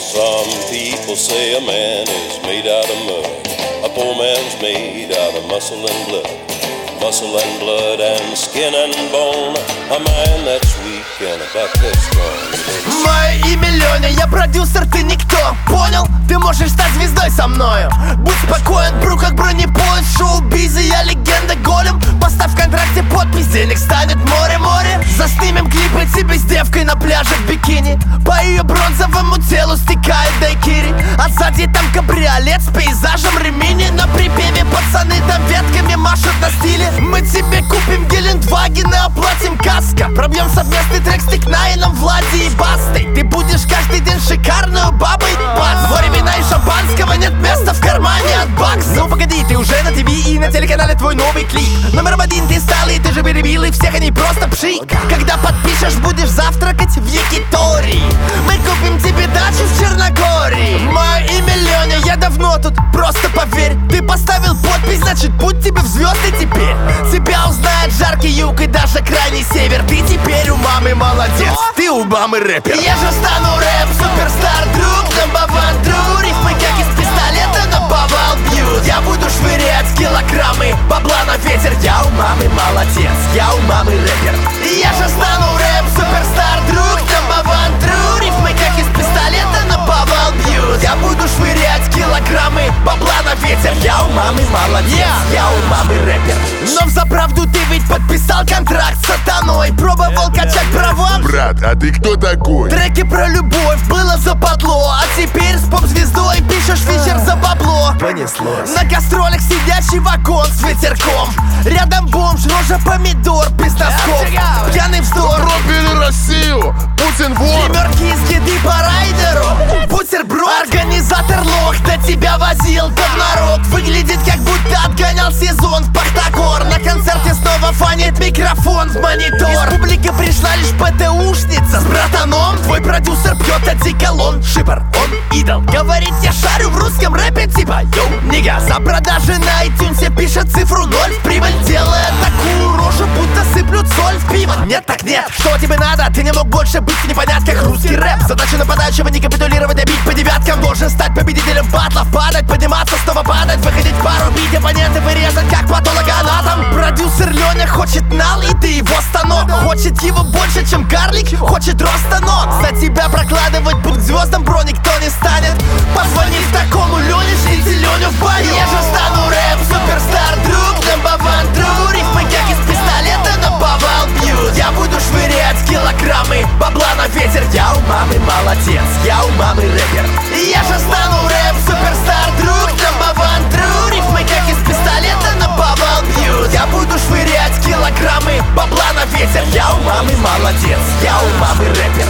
Some people say a man is made out of mud. A poor man's made out of muscle and blood. Muscle and blood and skin and bone. A mind that's weak and a back that's strong. Мое имя Леня, я продюсер, ты никто. Понял? Ты можешь стать звездой со мною. Будь спокоен, бру, как бронепоезд. Шоу-бизи, я легенда, голем. Поставь в контракте подпись, денег станет море-море. Заснимем клипы тебе с девкой на пляже в бикини. По ее бронзовому телу стекает дайкири. А сзади там кабриолет с пейзажем Римини. На припеве пацаны там ветками машут на стиле. Мы тебе купим Гелендваген и оплатим каско. Пробьем совместный трек с Тик-Найном, Влади и Бастой. Ты будешь каждый день шикарную бабой. Море вина и шампанского, нет места в кармане от бакса. Ну погоди, ты уже на ТВ и на телеканале твой новый клип. Номером один ты стал, и ты же перебил их всех, они просто пшик. Когда подпишешь, будешь завтракать в Якитории. Мы купим тебе дачу в Черногории. Мое имя Леня, я давно тут, просто поверь. Ты поставил подпись, значит путь тебе в звезды теперь. Тебя узнает жаркий юг и даже крайний север. Ты теперь у мамы молодец, ты у мамы рэпер. Я же стану рэп-суперстар, друг, номбаван, true. Рифмы как из пистолета на повал бьют. Я буду швырять килограммы бабла на ветер. Я у мамы молодец, я у мамы рэпер. Я же стану рэп-суперстар, друг, номбаван, true. Рифмы как из пистолета на повал бьют. Я буду швырять килограммы бабла на ветер. Я у мамы молодец, я у мамы рэпер. Но взаправду ты ведь подписал контракт с сатаной. Пробовал качать права. Брат, а ты кто такой? Треки про любовь было западло. А теперь с поп-звездой пишешь вечер за бабло. Понеслось. На гастролях сидящий вагон с ветерком. Рядом бомж, рожа помидор без носков. Пьяный вздор. Пробили Россию, Путин вор. Примерки из еды по райдеру. Бутерброд. Организатор лох, до тебя возил под народ. Выглядит как будто отгонял сезон в Пахтакор. На концерте снова фанит микрофон в монитор. Из публики пришла лишь ПТУшница с братаном. Твой продюсер пьет одеколон. Шипер, он идол. Говорит, я шарю в русском рэпе типа йоу, нига. За продажи на iTunes пишет цифру 0 в прибыль, делая такую рожу, будто сыплют соль в пиво. Нет так нет, что тебе надо? Ты не мог больше быть в непонятках. Русский рэп, задача нападающего не капитулировать, а бить по девяткам. Должен стать победителем батлов, падать, подниматься, снова падать. Выходить в пару, бить оппонентов и резать как патологоанатом. Продюсер Леня хочет нал, и ты его станок. Хочет его больше, чем карлик, хочет роста ног. За тебя прокладывать путь к звездам бро никто не станет. Позвони в такому Лене, ждите Леню в баню. Я же стану рэп-суперстар, друг, номбаван, true. Рифмы как из пистолета на повал бьют. Я буду швырять килограммы бабла на ветер. Я у мамы молодец, я у мамы рэпер. Я же стану рэп-суперстар, друг, номбаван, true. Рифмы как из пистолета на повал бьют. Я буду швырять килограммы бабла на ветер. Я у мамы молодец, я у мамы рэпер.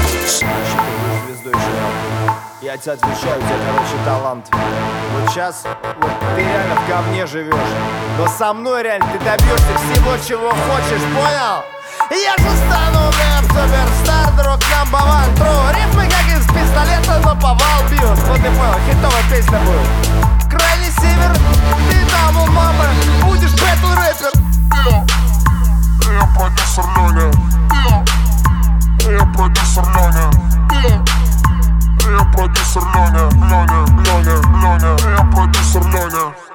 Я тебе отвечаю, у тебя, короче, талант. Вот сейчас, вот ты реально в говне живешь. Но со мной реально ты добьешься всего, чего хочешь, понял? Я же стану рэп-суперстар, друг, номбаван, true. Рифмы как из пистолета, но повал бьют. Вот ты понял, хитовая песня будет. Крайний север, ты там у мамы, будешь бэтл-рэпер. Я продюсер Леня. Я продюсер Леня. Я продюсер Леня. Я продюсер Леня.